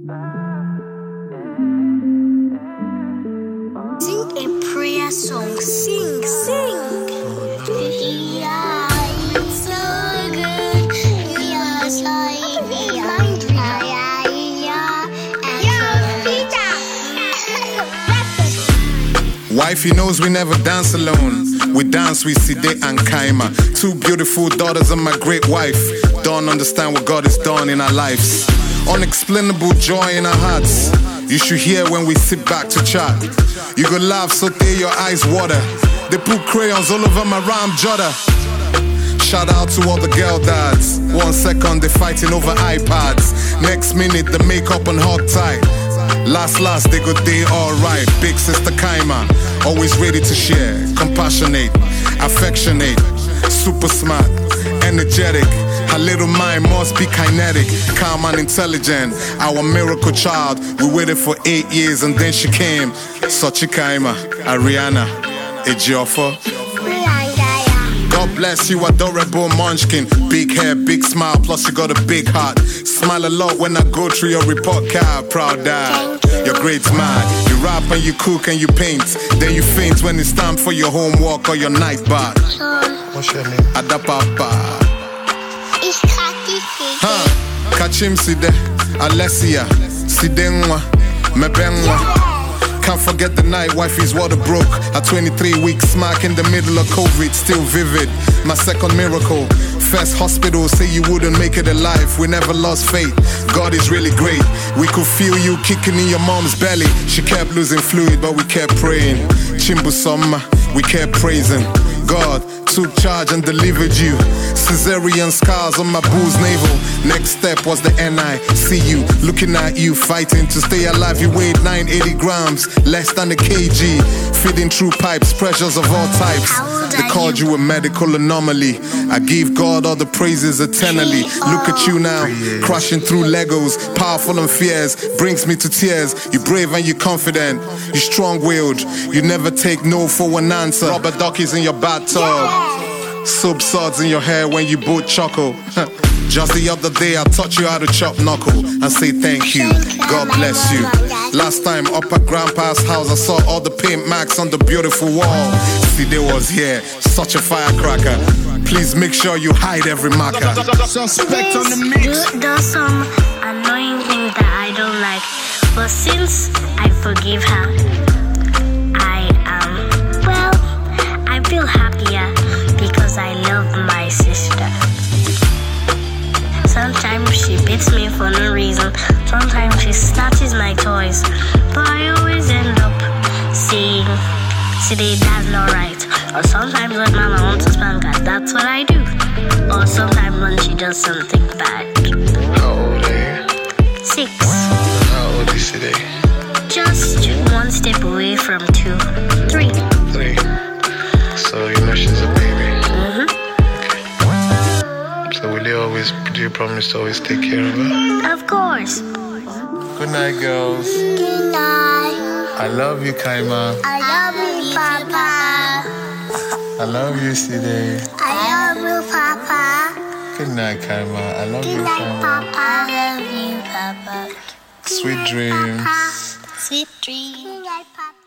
Sing a prayer song. Sing. Yeah, it's so good. Just like me. Wifey knows we never dance alone. We dance with Side and Kaima, two beautiful daughters of my great wife. Don't understand what God has done in our lives. Unexplainable joy in our hearts. You should hear when we sit back to chat. You go laugh so they your eyes water. They put crayons all over my rhyme jotter. Shout out to all the girl dads. 1 second they fighting over iPads. Next minute the makeup and hog tight. Last they go day alright. Big sister Kaima, always ready to share. Compassionate, affectionate, super smart, energetic. Her little mind must be kinetic, calm and intelligent. Our miracle child, we waited for 8 years and then she came. Sochi Kaima, Ariana, Ejiofor. God bless you, adorable munchkin. Big hair, big smile, plus you got a big heart. Smile a lot when I go through your report card. Proud dad, you're great man. You rap and you cook and you paint. Then you faint when it's time for your homework or your night bath. What's your name? Adapapa. Kachim Side, Alessia, Sidenwa, Mebenwa. Can't forget the night wifey's water broke. At 23 weeks, smack in the middle of COVID, still vivid. My second miracle. First hospital, say you wouldn't make it alive. We never lost faith. God is really great. We could feel you kicking in your mom's belly. She kept losing fluid, but we kept praying. Chimbu Somma, we kept praising. God took charge and delivered you. Caesarean scars on my boo's navel. Next step was the NICU. Looking at you, fighting to stay alive. You weighed 980 grams, less than a kg. Feeding through pipes, pressures of all types. They called you a medical anomaly. I give God all the praises eternally. Look at you now, crashing through Legos. Powerful and fierce, brings me to tears. You're brave and you're confident. You're strong-willed. You never take no for an answer. Rubber duckies in your bathtub. Soap suds in your hair when you both chuckle. Just the other day I taught you how to chop knuckle and say thank you, God bless you. Last time up at Grandpa's house I saw all the paint marks on the beautiful wall. Side was here, such a firecracker. Please make sure you hide every marker. Suspect on the mix. Does some annoying thing that I don't like, but since I forgive her, I feel happier because I love my sister. Sometimes she beats me for no reason. Sometimes she snatches my toys. But I always end up saying, "Today that's not right." Or sometimes when Mama wants to spank her, that's what I do. Or sometimes when she does something bad. How old are you? 6. How old is today? Just 1 step away from 2. 3. 3. So you know she's a baby. So will you always, do you promise to always take care of her? Of course. Good night, girls. Good night. I love you, Kaima. I love you, Papa. I love you, Side. I love you, Papa. Good night, Kaima. I love you, Good night, Kaima. Papa. I love you, Papa. Sweet dreams. Sweet dreams. Good night, Papa.